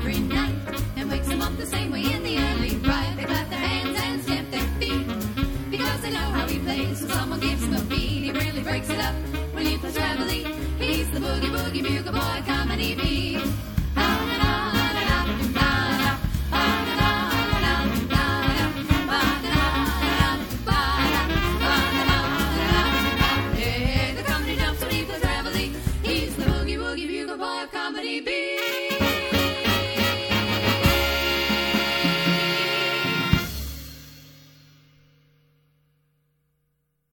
every night and wakes them up the same way in the early ride. They clap their hands and stamp their feet because they know how he plays. When someone gives him a beat, he really breaks it up. When he plays Reveille, he's the boogie boogie bugle boy comedy beat.